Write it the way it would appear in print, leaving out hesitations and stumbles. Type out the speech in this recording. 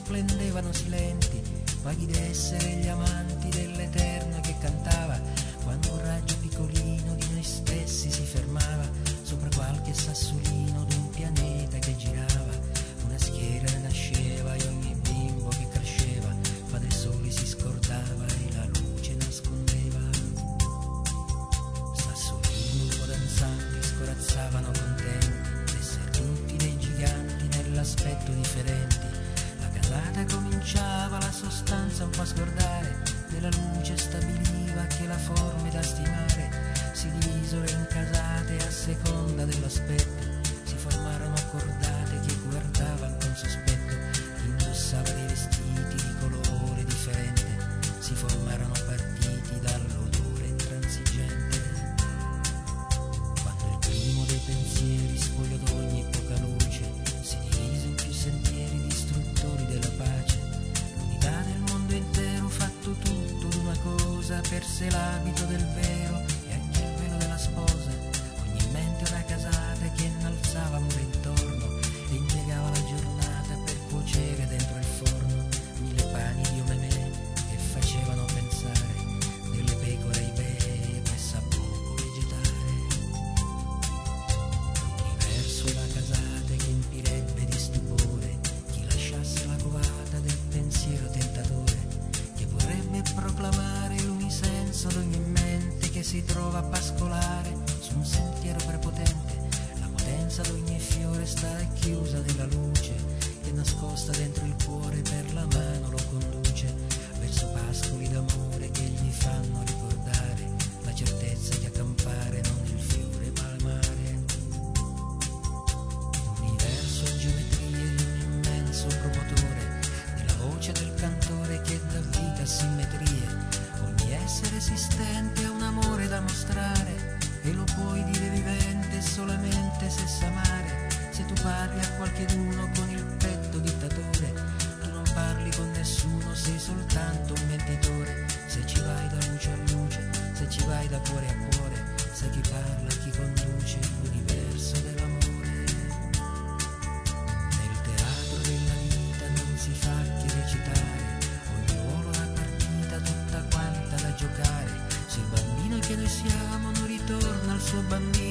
splendevano silenti, vaghi d'essere gli amanti dell'Eterno che cantava, quando un raggio piccolino di noi stessi si fermava sopra qualche sassolino d'un pianeta che girava, una schiera nasceva e ogni bimbo che cresceva, Padre Sole si scordava e la luce nascondeva. Sassolini un po' danzanti scorazzavano contenti d'essere tutti dei giganti nell'aspetto differenti. La casata cominciava la sostanza un po' a scordare, nella luce stabiliva che la forma è da stimare. Si divisero in casate a seconda dell'aspetto, si formarono cordate che guardavano con sospetto, chi indossava dei vestiti di colore differente, si formarono partiti dall'odore intransigente. Quando il primo dei pensieri spogliò d'ogni poca luce, si divise in più sentieri distruttori della pace, l'unità del mondo intero fatto tutto d'una cosa, perse l'abito del vero e anche il velo della sposa, ogni mente una casata che innalzava mura intorno e impiegava la giornata per cuocere dentro il forno 1000 pani di omemè che facevano pensare delle pecore ai bei e pressa poco vegetare. L'universo è la casata che empirebbe di stupore chi lasciasse la covata del pensiero tentatore, che vorrebbe proclamare l'unisenso d'ogni mente che si trova a pascolare su un sentiero prepotente. La potenza d'ogni fiore sta chiusa della luce che nascosta dentro il cuore per la mano lo conduce verso pascoli d'amore che gli fanno ricordare la certezza di accampare non il fiore ma il mare. L'universo è geometria di un immenso promotore, della voce del cantore che dà vita a simmetrie. Ogni essere esistente ha un amore da mostrare e lo puoi dire vivente solamente se sa amare. Se tu parli a qualcheduno con il petto dittatore, tu non parli con nessuno, sei soltanto un mentitore. Se ci vai da luce a luce, se ci vai da cuore a cuore, sai chi parla, chi conduce l'universo dell'amore. Nel teatro della vita non si fa che recitare, ogni ruolo una partita tutta quanta da giocare. Se il bambino che noi siamo non ritorna al suo bambino,